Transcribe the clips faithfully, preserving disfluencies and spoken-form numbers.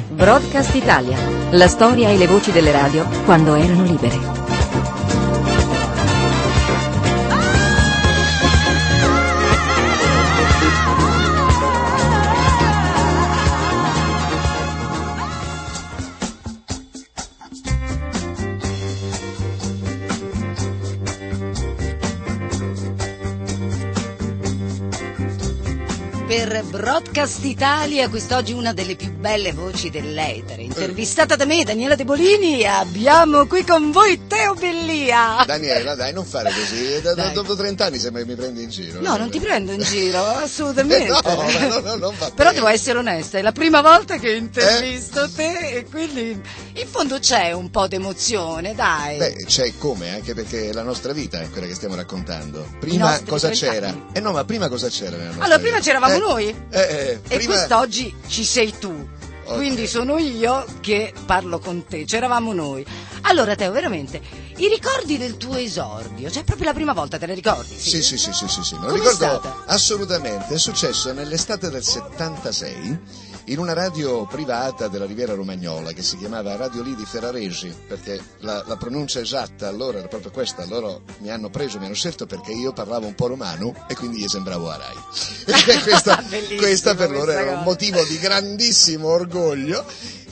Broadcast Italia, la storia e le voci delle radio quando erano libere. Per Broadcast Italia, quest'oggi una delle più belle voci dell'etere, intervistata da me, Daniela De Bolini, abbiamo qui con voi Teo Bellia. Daniela, dai, non fare così, da, da, dopo trent'anni sembra che mi prendi in giro. No, non ti prendo in giro, assolutamente. no, no, no, non va Però bene. devo essere onesta, è la prima volta che intervisto eh? te e quindi in fondo c'è un po' d'emozione, dai. Beh, c'è come, anche perché la nostra vita è quella che stiamo raccontando. Prima cosa c'era? Eh no, ma prima cosa c'era nella nostra Allora, vita? prima c'eravamo eh, noi eh, eh, e prima... quest'oggi ci sei tu. Okay. Quindi sono io che parlo con te, c'eravamo noi. Allora Teo, veramente, i ricordi del tuo esordio, cioè proprio la prima volta te ne ricordi? Sì, sì, sì, sì, sì, sì. Me lo Com'è ricordo stata? assolutamente, è successo nell'estate del settantasei in una radio privata della Riviera Romagnola che si chiamava Radio Lì di Ferraresi, perché la, la pronuncia esatta allora era proprio questa. Loro mi hanno preso, mi hanno scelto perché io parlavo un po' romano e quindi gli sembravo a Rai. questa, questa per loro era un motivo di grandissimo orgoglio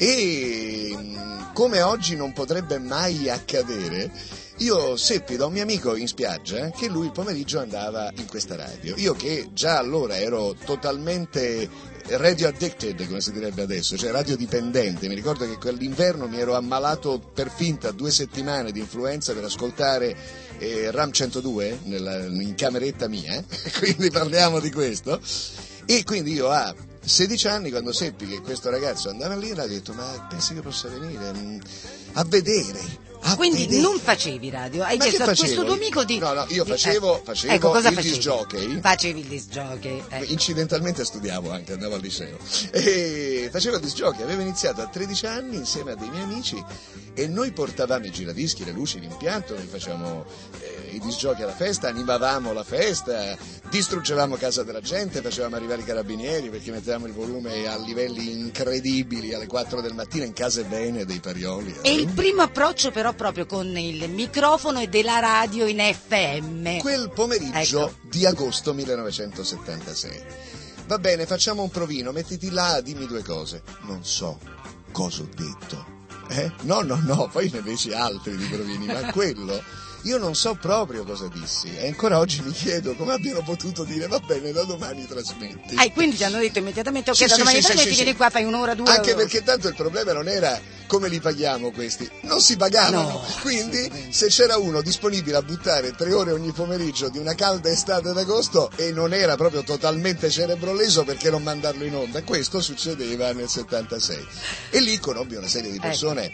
e come oggi non potrebbe mai accadere, io seppi da un mio amico in spiaggia che lui il pomeriggio andava in questa radio. Io che già allora ero totalmente radio addicted, come si direbbe adesso, cioè radio dipendente. Mi ricordo che quell'inverno mi ero ammalato per finta due settimane di influenza per ascoltare eh, Ram centodue nella, in cameretta mia, quindi parliamo di questo. E quindi io a sedici anni, quando seppi che questo ragazzo andava lì, ho detto: ma pensi che possa venire mh, a vedere? A Quindi vedere. non facevi radio, hai Ma chiesto che a questo tuo amico di... No, no, io di- facevo, eh. facevo ecco, cosa il facevi? disc jockey. Facevi il disc jockey. Eh. Incidentalmente studiavo anche, andavo al liceo. E facevo il disc jockey, avevo iniziato a tredici anni insieme a dei miei amici e noi portavamo i giradischi, le luci, l'impianto, noi facevamo eh, i disc jockey alla festa, animavamo la festa, distruggevamo casa della gente, facevamo arrivare i carabinieri perché mettevamo il volume a livelli incredibili alle quattro del mattino in case bene dei Parioli. E il primo approccio però proprio con il microfono e della radio in F M. Quel pomeriggio Ecco. di agosto millenovecentosettantasei. Va bene, facciamo un provino, mettiti là, dimmi due cose. Non so cosa ho detto. Eh? No, no, no, poi ne feci altri di provini, ma quello... Io non so proprio cosa dissi e ancora oggi mi chiedo come abbiano potuto dire va bene, da domani trasmetti. Ah, e quindi ti hanno detto immediatamente ok, Sì, da sì, domani sì, trasmetti, sì, vieni sì. qua, fai un'ora, due Anche ore. perché tanto il problema non era come li paghiamo questi, non si pagavano, No, quindi se c'era uno disponibile a buttare tre ore ogni pomeriggio di una calda estate d'agosto e non era proprio totalmente cerebro leso, perché non mandarlo in onda? Questo succedeva nel settantasei e lì conobbi una serie di persone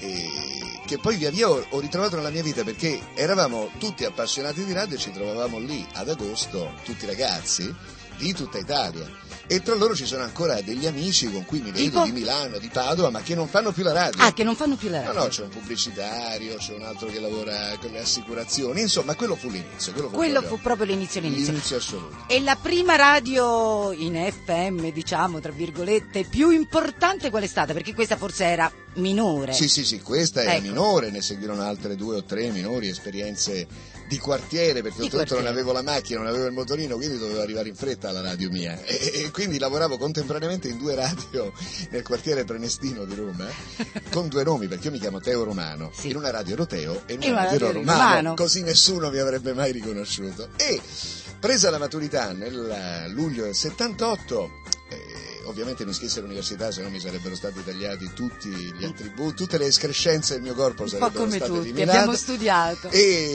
eh, che poi via via ho, ho ritrovato nella mia vita, perché eravamo tutti appassionati di radio e ci trovavamo lì ad agosto, tutti ragazzi di tutta Italia. E tra loro ci sono ancora degli amici con cui mi vedo Tipo? di Milano, di Padova, ma che non fanno più la radio. Ah, che non fanno più la No, radio. no, c'è un pubblicitario, c'è un altro che lavora con le assicurazioni, insomma, quello fu l'inizio. Quello fu, Quello proprio, fu proprio l'inizio, l'inizio. l'inizio assoluto. E la prima radio in F M, diciamo, tra virgolette, più importante qual è stata? Perché questa forse era minore. Sì, sì, sì, questa era Ecco. minore, ne seguirono altre due o tre minori esperienze di quartiere, perché Di oltretutto non quartiere. avevo la macchina, non avevo il motorino, quindi dovevo arrivare in fretta alla radio mia. E, e quindi lavoravo contemporaneamente in due radio nel quartiere Prenestino di Roma, con due nomi, perché io mi chiamo Teo Romano. Sì. In una radio ero Teo e in In una una radio ero radio eri Romano, Romano. così nessuno mi avrebbe mai riconosciuto. E presa la maturità nel luglio del settantotto, eh, ovviamente mi iscrissi all'università, se no mi sarebbero stati tagliati tutti gli attributi, tutte le escrescenze del mio corpo Un po' sarebbero come state tutti, eliminate. abbiamo studiato.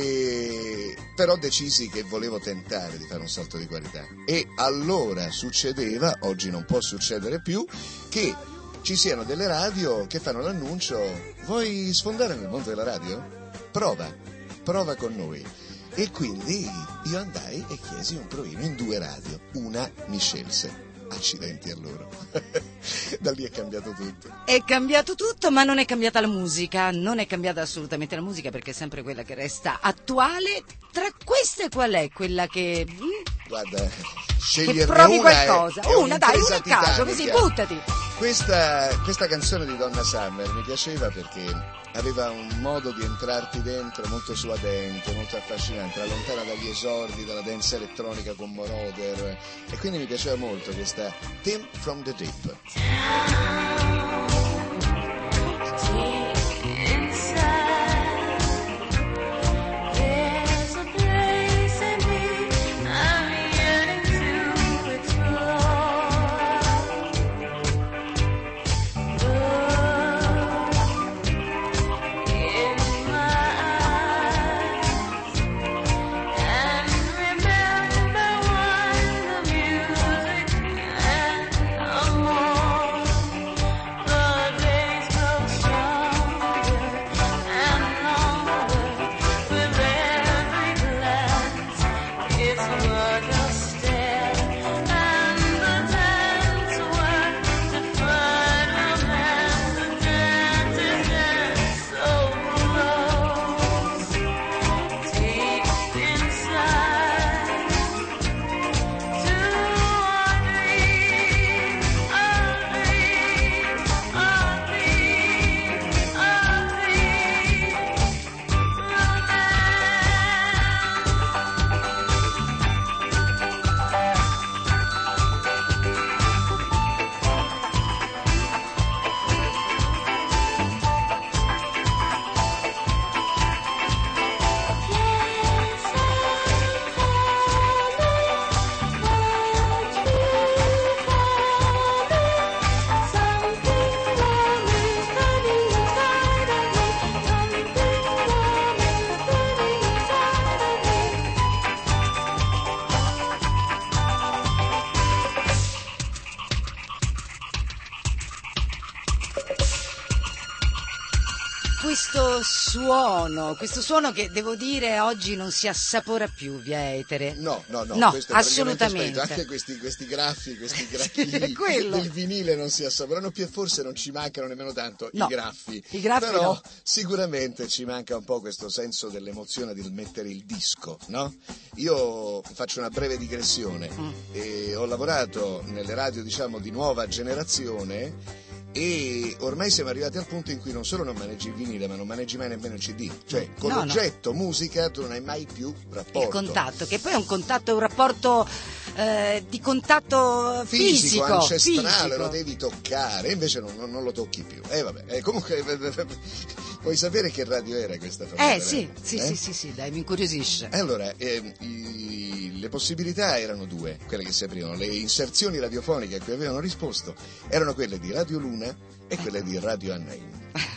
E però decisi che volevo tentare di fare un salto di qualità. E allora succedeva, oggi non può succedere più, che ci siano delle radio che fanno l'annuncio: vuoi sfondare nel mondo della radio? Prova, prova con noi. E quindi io andai e chiesi un provino in due radio. Una mi scelse. Accidenti a loro. Da lì è cambiato tutto. È cambiato tutto, ma non è cambiata la musica, non è cambiata assolutamente la musica, perché è sempre quella che resta attuale. Tra queste qual è quella che... Guarda, che sceglierne provi una è- qualcosa? è Una, dai, una un'impresa a caso, titanica. così, buttati. Questa, questa canzone di Donna Summer mi piaceva perché aveva un modo di entrarti dentro molto suadente, molto affascinante, era lontana dagli esordi, dalla dance elettronica con Moroder, e quindi mi piaceva molto questa Theme from the Deep. Questo suono, questo suono che devo dire oggi non si assapora più via etere. No, no, no, no, questo è assolutamente. Anche questi, questi graffi, questi graffi Sì, quello. del vinile non si assaporano più e forse non ci mancano nemmeno tanto no, i graffi. I graffi Però no. Sicuramente ci manca un po' questo senso dell'emozione di mettere il disco, no? Io faccio una breve digressione mm. e ho lavorato nelle radio, diciamo, di nuova generazione. E ormai siamo arrivati al punto in cui non solo non maneggi il vinile, ma non maneggi mai nemmeno il C D. Cioè, con no, l'oggetto no. musica tu non hai mai più rapporto. Il contatto, che poi è un contatto, è un rapporto eh, di contatto fisico, fisico ancestrale, fisico. Lo devi toccare, invece non, non, non lo tocchi più. E eh, vabbè, eh, comunque vuoi sapere che radio era questa? Eh sì, sì, eh? sì, sì, sì, dai, mi incuriosisce. Allora, eh, i, le possibilità erano due, quelle che si aprivano, le inserzioni radiofoniche a cui avevano risposto erano quelle di Radio Luna e quelle di Radio Annaim.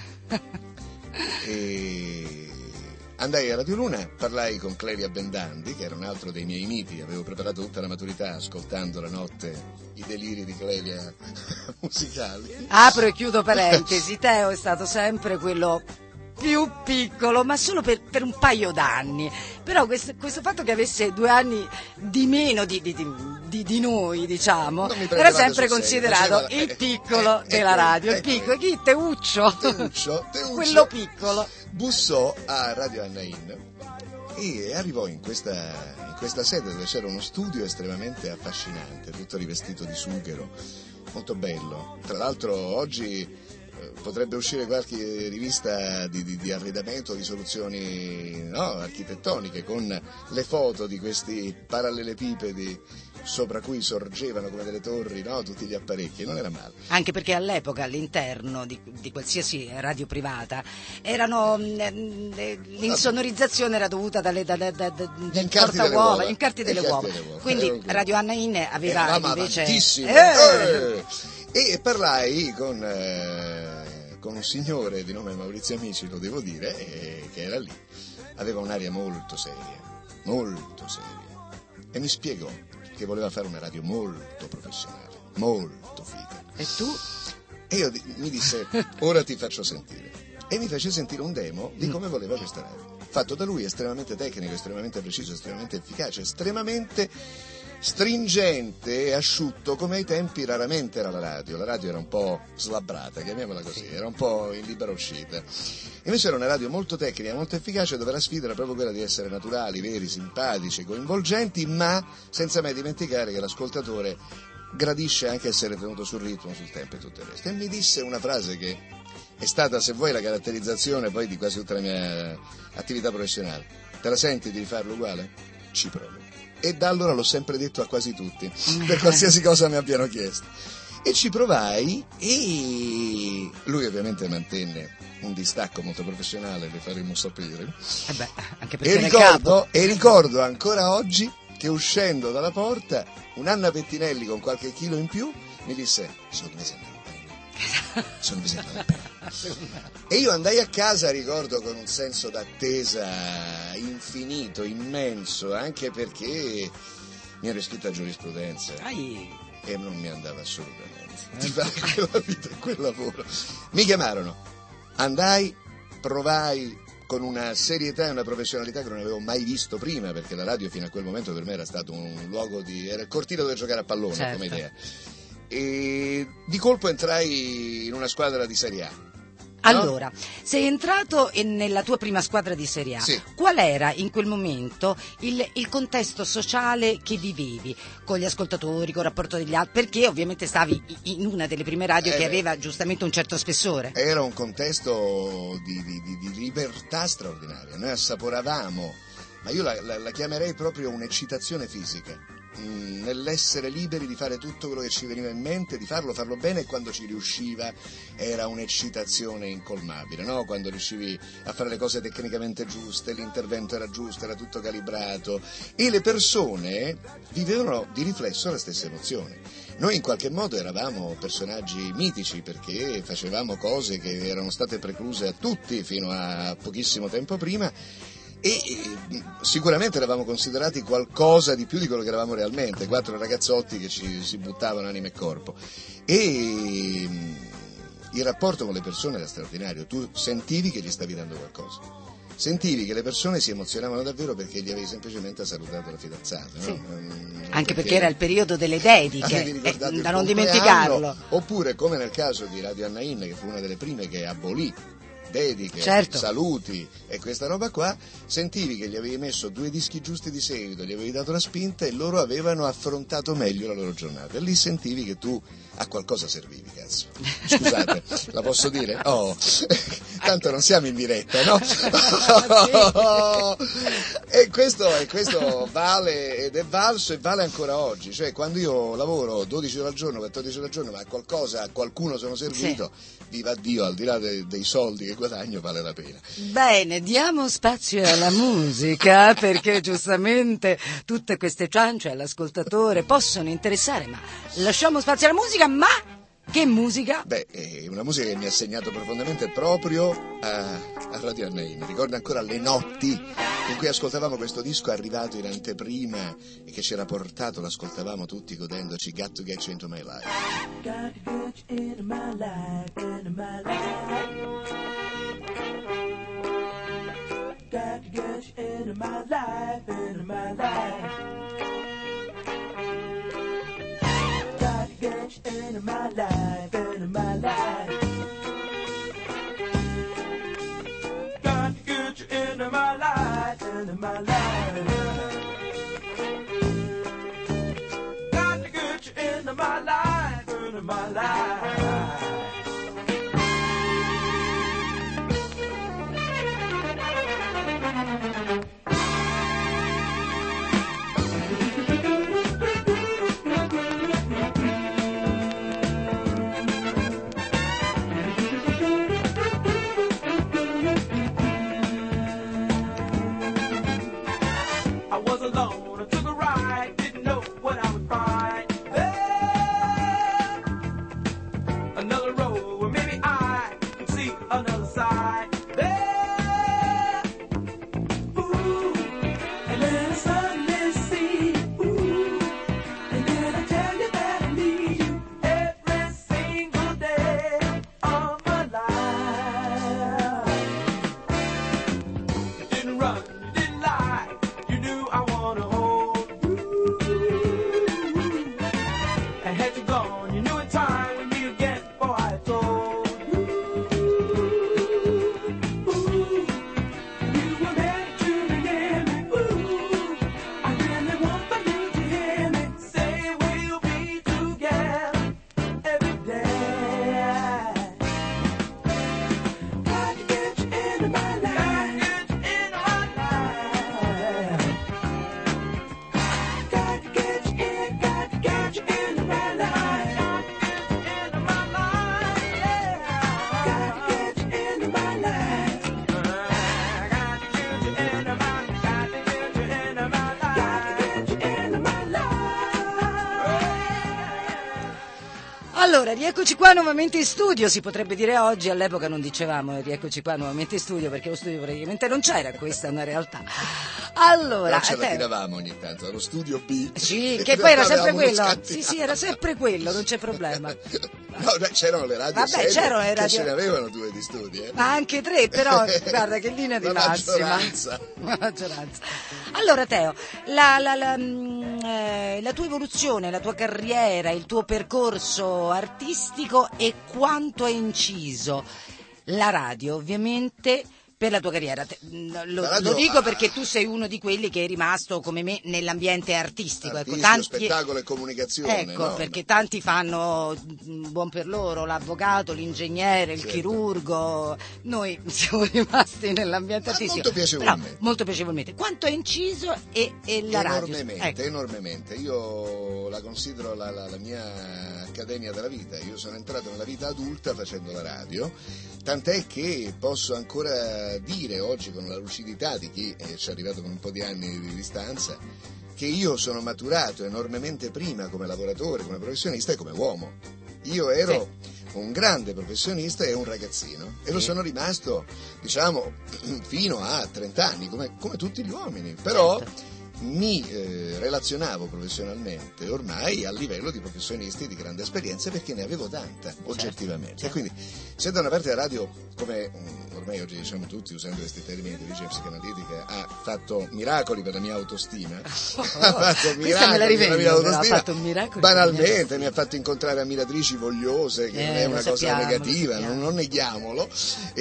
E andai a Radio Luna, parlai con Clelia Bendandi, che era un altro dei miei miti, avevo preparato tutta la maturità ascoltando la notte i deliri di Clelia musicali. Apro e chiudo parentesi, Teo è stato sempre quello più piccolo, ma solo per, per un paio d'anni. Però questo, questo fatto che avesse due anni di meno di, di, di, di noi, diciamo, era sempre considerato serio, il piccolo eh, eh, della radio, eh, il piccolo, eh, chi? Teuccio, Teuccio, Teuccio quello piccolo. Bussò a Radio Annaim e arrivò in questa, in questa sede dove c'era uno studio estremamente affascinante, tutto rivestito di sughero, molto bello. Tra l'altro oggi potrebbe uscire qualche rivista di, di, di arredamento, di soluzioni no, architettoniche, con le foto di questi parallelepipedi sopra cui sorgevano come delle torri, no, tutti gli apparecchi. Non era male. Anche perché all'epoca all'interno di, di qualsiasi radio privata erano l'insonorizzazione era dovuta dalle da, da, da, da, gli portauova, gli incarti delle uova. Quindi Radio Annaim aveva invece eh! E parlai con eh, con un signore di nome Maurizio Amici, lo devo dire, eh, che era lì. Aveva un'aria molto seria, molto seria, e mi spiegò che voleva fare una radio molto professionale, molto figa. E tu? E io mi disse, ora ti faccio sentire. E mi fece sentire un demo di come voleva questa radio. Fatto da lui, estremamente tecnico, estremamente preciso, estremamente efficace, estremamente stringente e asciutto, come ai tempi raramente era la radio. La radio era un po' slabbrata, chiamiamola così, era un po' in libera uscita. Invece era una radio molto tecnica, molto efficace, dove la sfida era proprio quella di essere naturali, veri, simpatici, coinvolgenti, ma senza mai dimenticare che l'ascoltatore gradisce anche essere tenuto sul ritmo, sul tempo e tutto il resto. E mi disse una frase che è stata, se vuoi, la caratterizzazione poi di quasi tutta la mia attività professionale. Te la senti di rifarlo uguale? Ci provo. E da allora l'ho sempre detto a quasi tutti, per qualsiasi cosa mi abbiano chiesto. E ci provai, e lui ovviamente mantenne un distacco molto professionale, le faremo sapere. Eh beh, anche perché e, ricordo, e ricordo ancora oggi che uscendo dalla porta, un'Anna Pettinelli con qualche chilo in più mi disse: sono dove sei andato bene, sono dove sei andato bene. E io andai a casa, ricordo, con un senso d'attesa infinito, immenso, anche perché mi ero iscritto a giurisprudenza. Ai. E non mi andava assolutamente di fare quella vita e quel lavoro. Mi chiamarono, andai, provai con una serietà e una professionalità che non avevo mai visto prima, perché la radio fino a quel momento per me era stato un luogo di... era il cortile dove giocare a pallone, certo, come idea. E di colpo entrai in una squadra di Serie A. Allora, no? Sei entrato in, nella tua prima squadra di Serie A. Sì. Qual era in quel momento il, il contesto sociale che vivevi con gli ascoltatori, con il rapporto degli altri? Perché ovviamente stavi in una delle prime radio eh che beh, aveva giustamente un certo spessore. Era un contesto di, di, di, di libertà straordinaria. Noi assaporavamo, ma io la, la, la chiamerei proprio un'eccitazione fisica, nell'essere liberi di fare tutto quello che ci veniva in mente, di farlo, farlo bene, e quando ci riusciva era un'eccitazione incolmabile, no? Quando riuscivi a fare le cose tecnicamente giuste, l'intervento era giusto, era tutto calibrato, e le persone vivevano di riflesso la stessa emozione. Noi in qualche modo eravamo personaggi mitici, perché facevamo cose che erano state precluse a tutti fino a pochissimo tempo prima, e sicuramente eravamo considerati qualcosa di più di quello che eravamo realmente, quattro ragazzotti che ci si buttavano anima e corpo, e il rapporto con le persone era straordinario. Tu sentivi che gli stavi dando qualcosa, sentivi che le persone si emozionavano davvero perché gli avevi semplicemente salutato la fidanzata, no? Sì. um, anche perché, perché era il periodo delle dediche, eh, da non dimenticarlo. Oppure come nel caso di Radio Annain, che fu una delle prime che abolì dediche, certo, saluti e questa roba qua, sentivi che gli avevi messo due dischi giusti di seguito, gli avevi dato la spinta e loro avevano affrontato meglio la loro giornata, e lì sentivi che tu a qualcosa servivi, cazzo. Scusate, la posso dire? Oh, tanto non siamo in diretta, no? E questo, e questo vale, ed è valso e vale ancora oggi. Cioè, quando io lavoro dodici ore al giorno, quattordici ore al giorno, ma a qualcosa, a qualcuno sono servito, sì, viva Dio, al di là de, dei soldi che guadagno, vale la pena. Bene, diamo spazio alla musica, perché giustamente tutte queste ciance all'ascoltatore possono interessare, ma lasciamo spazio alla musica. Ma che musica? Beh, è una musica che mi ha segnato profondamente proprio a, a Radio Annain. Ricordo ancora le notti in cui ascoltavamo questo disco arrivato in anteprima e che ci era portato, l'ascoltavamo tutti godendoci, Got to Get You Into My Life. Got to get you into my life, into my life. Got to get you into my life, into my life. Get you into my life, into my life. Got to get you into my life, into my life. Got to get you into my life, into my life. rieccoci qua nuovamente in studio, si potrebbe dire oggi, all'epoca non dicevamo rieccoci qua nuovamente in studio perché lo studio praticamente non c'era, questa è una realtà. Allora, però ce la te... tiravamo ogni tanto, allo studio B. Sì, che poi era sempre quello, sì sì, era sempre quello, non c'è problema. No, beh, c'erano le radio Vabbè, serie c'erano le radio... che ce ne avevano due di studi, eh. Ma anche tre, però guarda che linea di la massima. maggioranza. La maggioranza. Allora Teo, la, la, la, mh, eh, la tua evoluzione, la tua carriera, il tuo percorso artistico e quanto ha inciso la radio, ovviamente, per la tua carriera. Lo, radio, lo dico ah, perché tu sei uno di quelli che è rimasto come me nell'ambiente artistico. Artistico, ecco, tanti... spettacolo e comunicazione. Ecco, no? perché tanti fanno buon per loro, l'avvocato, l'ingegnere, il certo. chirurgo. Noi siamo rimasti nell'ambiente Ma artistico. molto piacevolmente. Però, molto piacevolmente. Quanto è inciso e, e la enormemente, radio? Ecco. enormemente. Io la considero la, la, la mia accademia della vita. Io sono entrato nella vita adulta facendo la radio, tant'è che posso ancora dire oggi con la lucidità di chi eh, ci è arrivato con un po' di anni di distanza che io sono maturato enormemente prima come lavoratore, come professionista e come uomo. Io ero sì. un grande professionista e un ragazzino e sì. lo sono rimasto, diciamo, fino a trenta anni, come, come tutti gli uomini, però certo. mi eh, relazionavo professionalmente ormai a livello di professionisti di grande esperienza perché ne avevo tanta, certo. oggettivamente. Certo. E quindi se da una parte la radio, come um, ormai oggi diciamo tutti usando questi termini di origine psicanalitica, ha fatto miracoli per la mia autostima, oh, ha fatto miracoli per la mia autostima, ha fatto miracoli banalmente, mi ha fatto incontrare ammiratrici vogliose, che eh, non è una cosa sappiamo, negativa, non, non neghiamolo,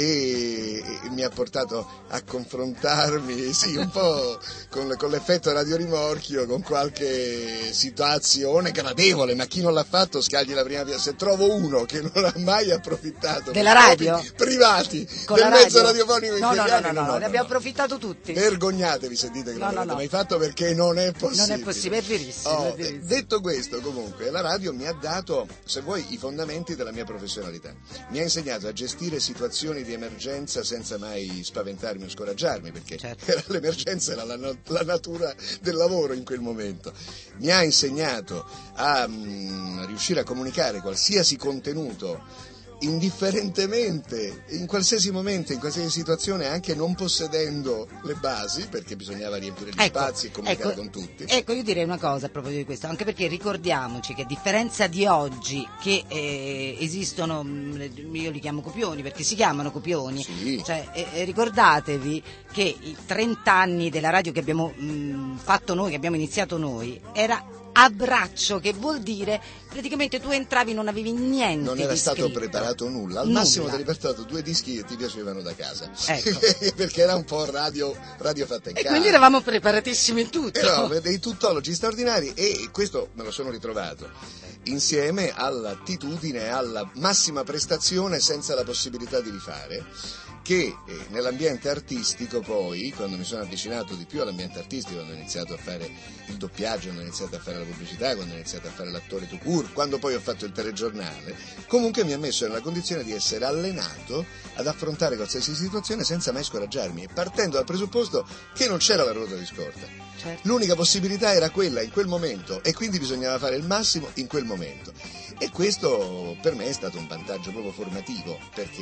e, e mi ha portato a confrontarmi, sì, un po' con, con l'effetto radiorimorchio, con qualche situazione gradevole, ma chi non l'ha fatto scagli la prima via. Se trovo uno che non ha mai approfittato della radio privati con del la mezzo radio? radiofonico no no no, no, no, no, no, no, ne abbiamo no. approfittato tutti. Vergognatevi se dite che no, non no, l'avete no. mai fatto, perché non è possibile. Non è possibile, è verissimo, oh, è verissimo. Detto questo, comunque la radio mi ha dato, se vuoi, i fondamenti della mia professionalità. Mi ha insegnato a gestire situazioni di emergenza senza mai spaventarmi o scoraggiarmi, perché certo. era l'emergenza, era la, la natura del lavoro in quel momento. Mi ha insegnato a mh, riuscire a comunicare qualsiasi contenuto indifferentemente, in qualsiasi momento, in qualsiasi situazione, anche non possedendo le basi, perché bisognava riempire gli ecco, spazi e comunicare ecco, con tutti. Ecco, io direi una cosa a proposito di questo, anche perché ricordiamoci che a differenza di oggi, che eh, esistono, io li chiamo copioni, perché si chiamano copioni, sì. cioè, eh, ricordatevi che i trenta anni della radio che abbiamo mh, fatto noi, che abbiamo iniziato noi, era a braccio, che vuol dire praticamente tu entravi, non avevi niente, non era di stato scritto. preparato nulla, al nulla. massimo ti eri portato due dischi che ti piacevano da casa, ecco. perché era un po' radio, radio fatta in e casa, quindi eravamo preparatissimi in tutto, erano dei tuttologi straordinari, e questo me lo sono ritrovato insieme all'attitudine, alla massima prestazione senza la possibilità di rifare, che eh, nell'ambiente artistico poi, quando mi sono avvicinato di più all'ambiente artistico, quando ho iniziato a fare il doppiaggio, quando ho iniziato a fare la pubblicità, quando ho iniziato a fare l'attore tout court, quando poi ho fatto il telegiornale, comunque mi ha messo nella condizione di essere allenato ad affrontare qualsiasi situazione senza mai scoraggiarmi, e partendo dal presupposto che non c'era la ruota di scorta. Certo. L'unica possibilità era quella in quel momento, e quindi bisognava fare il massimo in quel momento. E questo per me è stato un vantaggio proprio formativo,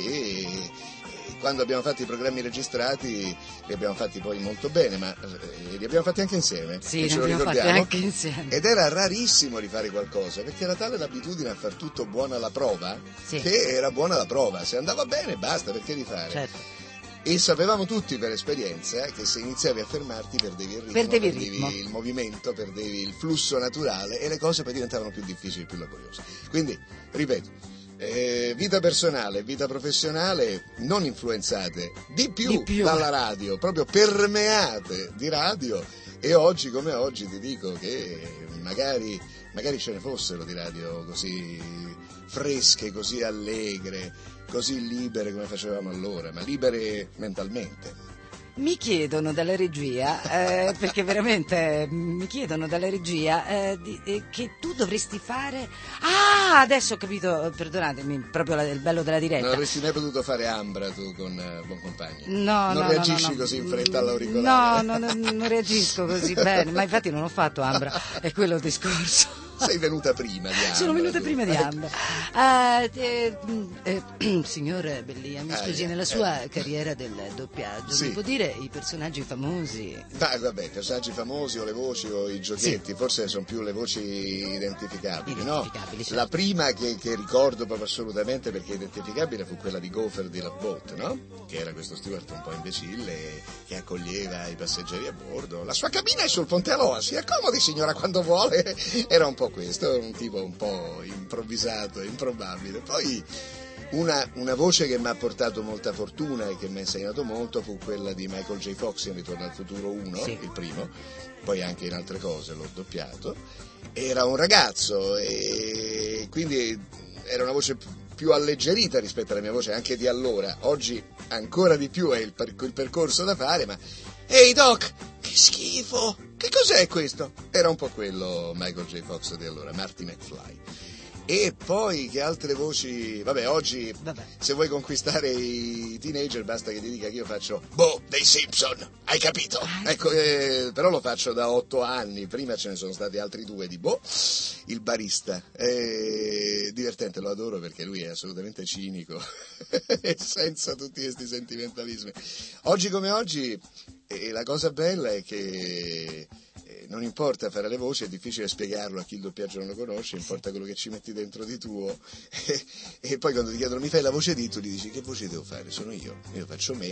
perché quando abbiamo fatto i programmi registrati li abbiamo fatti poi molto bene, ma eh, li abbiamo fatti anche insieme, sì, ce lo abbiamo ricordiamo, fatti anche insieme. Ed era rarissimo rifare qualcosa, perché era tale l'abitudine a far tutto buona la prova, sì. che era buona la prova, se andava bene basta, perché rifare? Certo. E sapevamo tutti per esperienza che se iniziavi a fermarti perdevi il ritmo, perdevi il, perdevi ritmo. il movimento, perdevi il flusso naturale, e le cose poi diventavano più difficili, più laboriose. Quindi, ripeto, Eh, vita personale, vita professionale non influenzate di più, di più dalla radio, proprio permeate di radio, e oggi come oggi ti dico che magari, magari ce ne fossero di radio così fresche, così allegre, così libere come facevamo allora, ma libere mentalmente. Mi chiedono dalla regia, eh, perché veramente mi chiedono dalla regia eh, di, eh, che tu dovresti fare. Ah, adesso ho capito, perdonatemi, proprio la, il bello della diretta. Non avresti mai potuto fare Ambra tu con uh, Buoncompagni? No, non no, reagisci no, no, così in fretta all'auricolare? No, no, no, non reagisco così bene, ma infatti non ho fatto Ambra, è quello il discorso. Sei venuta prima di Ambra. Sono venuta tu. prima di Ambra. Uh, eh, eh, signor Bellia, mi scusi, eh, nella sua eh. carriera del doppiaggio, Sì. mi può dire i personaggi famosi? Ma vabbè, personaggi famosi o le voci o i giochetti, Sì. forse sono più le voci identificabili, Identificabili, no? sì. La prima che, che ricordo proprio assolutamente perché identificabile fu quella di Gopher di Love Boat, no? Che era questo steward un po' imbecille che accoglieva i passeggeri a bordo. La sua cabina è sul Ponte Aloha, si accomodi signora quando vuole. Era un po' questo, un tipo un po' improvvisato, improbabile. Poi una, una voce che mi ha portato molta fortuna e che mi ha insegnato molto fu quella di Michael J. Fox in Ritorno al futuro uno, Sì. il primo, poi anche in altre cose l'ho doppiato. Era un ragazzo e quindi era una voce più alleggerita rispetto alla mia voce anche di allora. Oggi ancora di più è il, per, il percorso da fare, ma ehi Doc, che schifo, che cos'è questo? Era un po' quello Michael J. Fox di allora, Marty McFly. E poi che altre voci, vabbè oggi Vabbè. se vuoi conquistare i teenager basta che ti dica che io faccio boh, dei Simpson, hai capito? Ecco, eh, però lo faccio da otto anni, prima ce ne sono stati altri due di boh, il barista, è divertente, lo adoro perché lui è assolutamente cinico e senza tutti questi sentimentalismi. Oggi come oggi eh, la cosa bella è che non importa fare le voci, è difficile spiegarlo a chi il doppiaggio non lo conosce, importa quello che ci metti dentro di tuo e, e poi quando ti chiedono mi fai la voce di, tu gli dici che voce devo fare? Sono io, io faccio me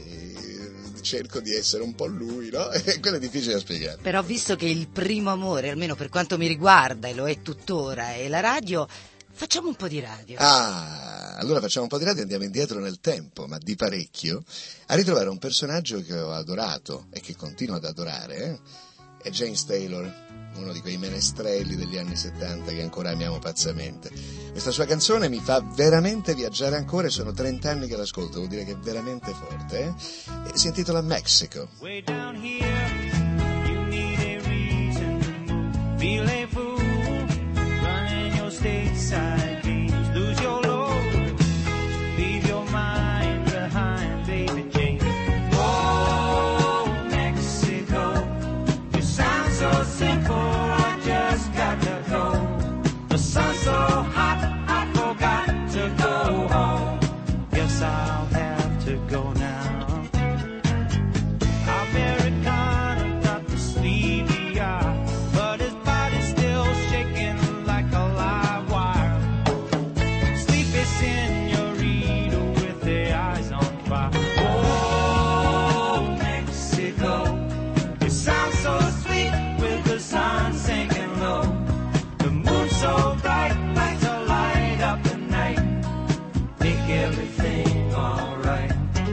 e cerco di essere un po' lui, no? E quello è difficile da spiegare. Però visto che il primo amore, almeno per quanto mi riguarda, e lo è tuttora, è la radio, facciamo un po' di radio. Ah, allora facciamo un po' di radio e andiamo indietro nel tempo, ma di parecchio, a ritrovare un personaggio che ho adorato e che continuo ad adorare, eh? È James Taylor, uno di quei menestrelli degli anni settanta che ancora amiamo pazzamente. Questa sua canzone mi fa veramente viaggiare ancora e sono trenta anni che l'ascolto, vuol dire che è veramente forte, eh? E si intitola Mexico. Way down here, you need a reason to move. Feel a fool, running your stateside dreams. Lose your load, leave your mind behind, baby Jane. Oh, Mexico, you sound so simple, I just got to go. The sun's so hot, I forgot to go home. Guess I'll have to go now. Americana got the sleepy eye, but his body's still shaking like a live wire. Sleepy senorita with their eyes on fire. Oh, Mexico, you sound so sweet with the sun sinking low. The moon's so bright, like to light up the night, make everything alright.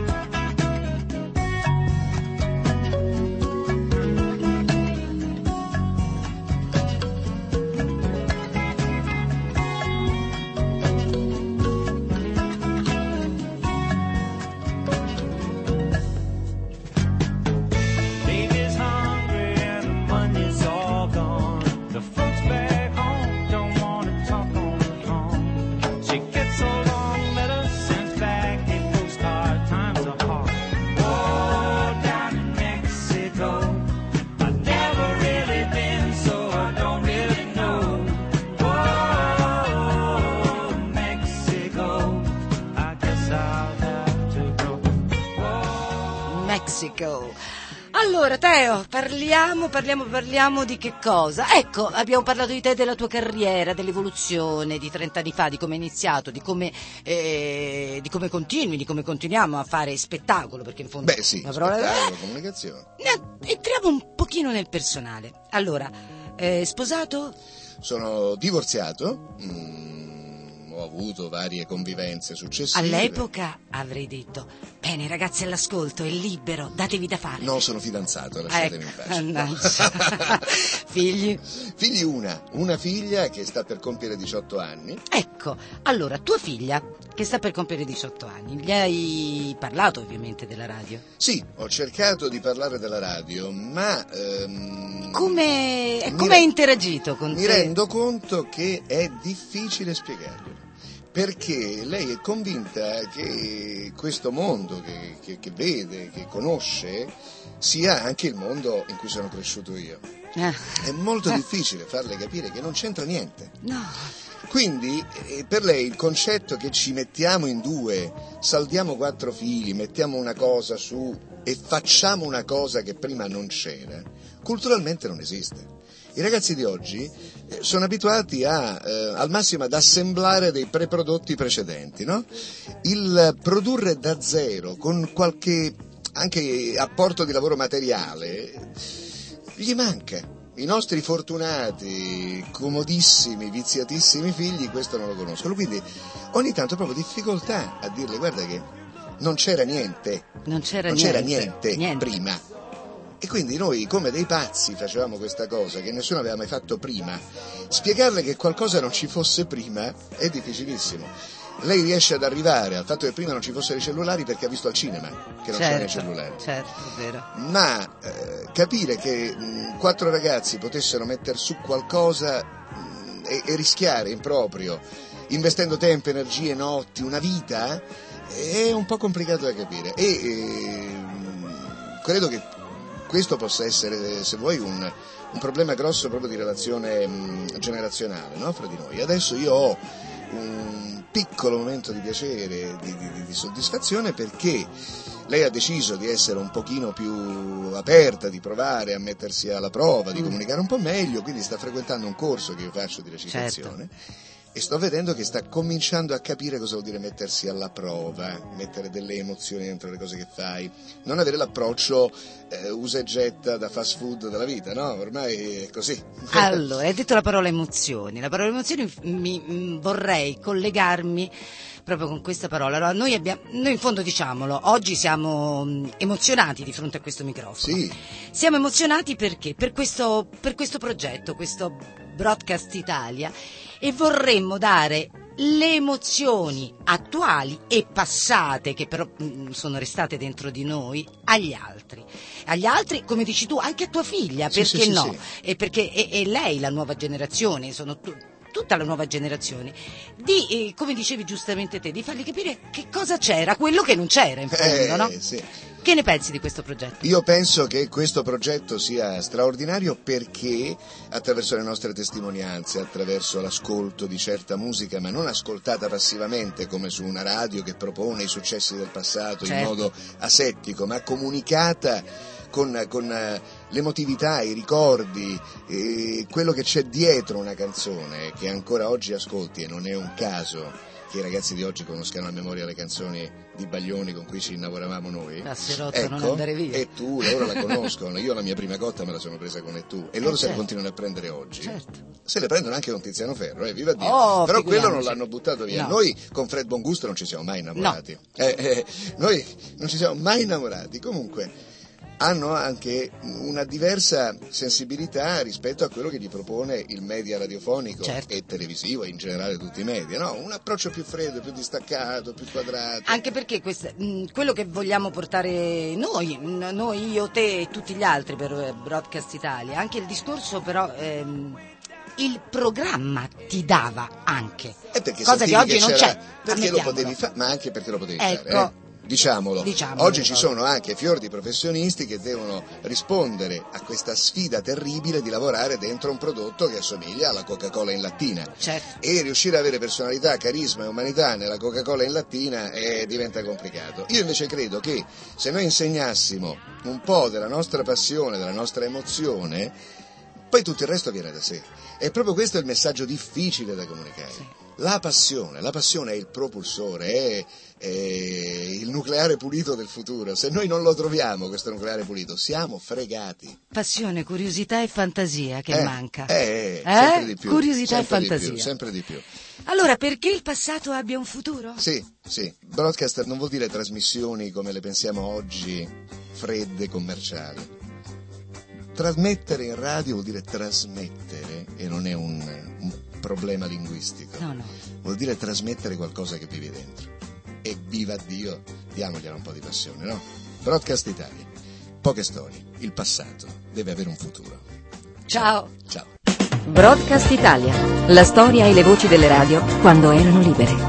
Baby's hungry and the money's all gone. The folks back home don't wanna talk on the phone. She gets a long letter, sends back a postcard. Times are hard. Oh, down in Mexico, I've never really been, so I don't really know. Oh, Mexico, I guess I'll have to go. Oh. Mexico. Allora Teo, parliamo, parliamo, parliamo di che cosa? Ecco, abbiamo parlato di te, della tua carriera, dell'evoluzione di trent'anni fa, di come hai iniziato, di come, eh, di come continui, di come continuiamo a fare spettacolo, perché in fondo Beh sì, la parola spettacolo, comunicazione. Eh, entriamo un pochino nel personale. Allora, eh, sposato? Sono divorziato, mm, ho avuto varie convivenze successive. All'epoca avrei detto, bene ragazzi all'ascolto, è libero, datevi da fare. No, sono fidanzato, lasciatemi in Ecco, pace. mannaggia. Figli? Figli una, una figlia che sta per compiere diciotto anni. Ecco, allora, tua figlia, che sta per compiere diciotto anni, gli hai parlato ovviamente della radio? Sì, ho cercato di parlare della radio, ma... ehm, Come mi come hai re- interagito con Mi te? rendo conto che è difficile spiegarglielo, perché lei è convinta che questo mondo che, che, che vede, che conosce, sia anche il mondo in cui sono cresciuto io. Eh. È molto difficile farle capire che non c'entra niente. No. Quindi eh, per lei il concetto che ci mettiamo in due, saldiamo quattro fili, mettiamo una cosa su e facciamo una cosa che prima non c'era, culturalmente non esiste. I ragazzi di oggi eh, sono abituati a, eh, al massimo ad assemblare dei preprodotti precedenti, no? Il produrre da zero con qualche anche apporto di lavoro materiale gli manca. I nostri fortunati, comodissimi, viziatissimi figli questo non lo conoscono, quindi ogni tanto ho proprio difficoltà a dirle guarda che non c'era niente, Non c'era non niente. c'era niente, niente. prima. E quindi noi come dei pazzi facevamo questa cosa che nessuno aveva mai fatto prima. Spiegarle che qualcosa non ci fosse prima è difficilissimo. Lei riesce ad arrivare al fatto che prima non ci fossero i cellulari perché ha visto al cinema che non c'erano i cellulari. Certo, è vero. Ma eh, capire che mh, quattro ragazzi potessero mettere su qualcosa mh, e, e rischiare in proprio, investendo tempo, energie, notti, una vita, è un po' complicato da capire. E eh, credo che questo possa essere, se vuoi, un, un problema grosso proprio di relazione mh, generazionale, no? Fra di noi. Adesso io ho un piccolo momento di piacere, di, di, di soddisfazione, perché lei ha deciso di essere un pochino più aperta, di provare a mettersi alla prova, di comunicare un po' meglio, quindi sta frequentando un corso che io faccio di recitazione. Certo. E sto vedendo che sta cominciando a capire cosa vuol dire mettersi alla prova, mettere delle emozioni dentro le cose che fai, non avere l'approccio eh, usa e getta da fast food della vita, no? Ormai è così. Allora, hai detto la parola emozioni, la parola emozioni mi, mi vorrei collegarmi proprio con questa parola. Allora, noi abbiamo, noi in fondo diciamolo, oggi siamo mh, emozionati di fronte a questo microfono. Sì. Siamo emozionati perché? Per questo, per questo progetto, questo Broadcast Italia, e vorremmo dare le emozioni attuali e passate che però mh, sono restate dentro di noi agli altri. Agli altri, come dici tu, anche a tua figlia, Sì, perché sì, no? sì, sì. E perché è, è lei la nuova generazione, sono tu, tutta la nuova generazione, di, eh, come dicevi giustamente te, di fargli capire che cosa c'era, quello che non c'era in fondo, Eh, no? sì. Che ne pensi di questo progetto? Io penso che questo progetto sia straordinario perché attraverso le nostre testimonianze, attraverso l'ascolto di certa musica, ma non ascoltata passivamente come su una radio che propone i successi del passato Certo. in modo asettico, ma comunicata con, con eh, l'emotività, i ricordi, eh, quello che c'è dietro una canzone che ancora oggi ascolti, e non è un caso che i ragazzi di oggi conoscano a memoria le canzoni di Baglioni con cui ci innamoravamo noi. Passerotto, non Ecco, andare via. e tu, loro la conoscono, io la mia prima cotta me la sono presa con E tu, e loro Eh, se la certo. continuano a prendere oggi. Certo. Se le prendono anche con Tiziano Ferro, eh, viva Dio. Oh, Però quello non figuriamoci. l'hanno buttato via. No. Noi con Fred Bongusto non ci siamo mai innamorati. Eh, eh, noi non ci siamo mai innamorati. Comunque hanno anche una diversa sensibilità rispetto a quello che gli propone il media radiofonico Certo. e televisivo, e in generale tutti i media, no? Un approccio più freddo, più distaccato, più quadrato. Anche perché questa- mh, quello che vogliamo portare noi, mh, noi, io, te e tutti gli altri per eh, Broadcast Italia, anche il discorso però, ehm, il programma ti dava anche, Eh, perché cosa che sentivi oggi non c'era- c'è, perché lo ammettiamolo. potevi fare, ma anche perché lo potevi Ecco. fare, eh? Diciamolo. Diciamolo, Oggi ci proprio. sono anche fior di professionisti che devono rispondere a questa sfida terribile di lavorare dentro un prodotto che assomiglia alla Coca-Cola in lattina. Certo. E riuscire ad avere personalità, carisma e umanità nella Coca-Cola in lattina eh, diventa complicato. Io invece credo che se noi insegnassimo un po' della nostra passione, della nostra emozione, poi tutto il resto viene da sé. E proprio questo è il messaggio difficile da comunicare. Sì. La passione, la passione è il propulsore, è, è il nucleare pulito del futuro. Se noi non lo troviamo, questo nucleare pulito, siamo fregati. Passione, curiosità e fantasia che Eh, manca. Eh, Eh? sempre di più. Curiosità sempre e di fantasia. più, sempre di più. Allora, perché il passato abbia un futuro? Sì, sì. Broadcast non vuol dire trasmissioni come le pensiamo oggi, fredde, commerciali. Trasmettere in radio vuol dire trasmettere, e non è un, un problema linguistico. No, no. Vuol dire trasmettere qualcosa che vivi dentro. E viva Dio, diamogliela un po' di passione, no? Broadcast Italia. Poche storie. Il passato deve avere un futuro. Ciao. Ciao. Broadcast Italia. La storia e le voci delle radio quando erano libere.